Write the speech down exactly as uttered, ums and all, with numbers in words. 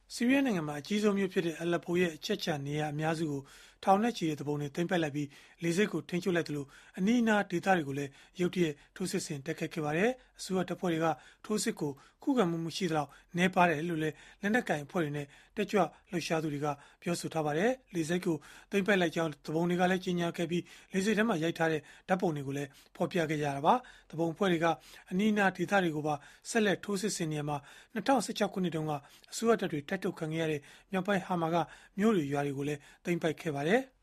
ဆီးရီးယားနိုင်ငံမှာအကြီးဆုံးမြို့ဖြစ်တဲ့အလက်ပိုရဲ့အချက်ချာနေရာအများစုကိုထောင်နဲ့ချီတဲ့သူပုန်တွေသိမ်းပိုက်လိုက်ပြီးလေဆိပ်ကိုထိန်းချုပ်လိုက်သလိုအနီးအနားဒေသတွေကိုလည်းရုတ်တရက်ထိုးစစ်ဆင်တိုက်ခတ်ခဲ့ပါတယ်။အစိုးရတပ်ဖွဲ့တွေကထိုးစစ်ကိုခုခံမှုမရှိသလောက်နှဲပါတယ်လို့လည်းလက်နက်ကိုင်အဖွဲ့တွေနဲ့တက်ကြွလှုပ်ရှားသူတွေကပြောဆိုထားပါတယ်။လေဆိပ်ကိုသိမ်းပိုက်လိုက်ကြောင်းသူပုန်တွေကလည်းကြေညာခဲ့ပြီးလေဆိပ်ထဲမှာရိုက်ထားတဲ့ဓာတ်ပုံတွေကိုလည်းဖော်ပြခဲ့ကြတာပါ။သူပုန်အဖွဲ့တွေကအနီးအနားဒေသတွေကိုပါဆက်လက်ထိုးစစ်ဆင်နေမှာ၂၀၁၆ခုနှစ်တုန်းကအစိုးရတပ်တွေတိုက်ထုတ်ခံခဲ့ရတဲ့မြောက်ပိုင်းဟာမာကမြို့တွေရွာတွေကိုလည်းသိမ်းပိုက်ခဲ့ပါတယ်။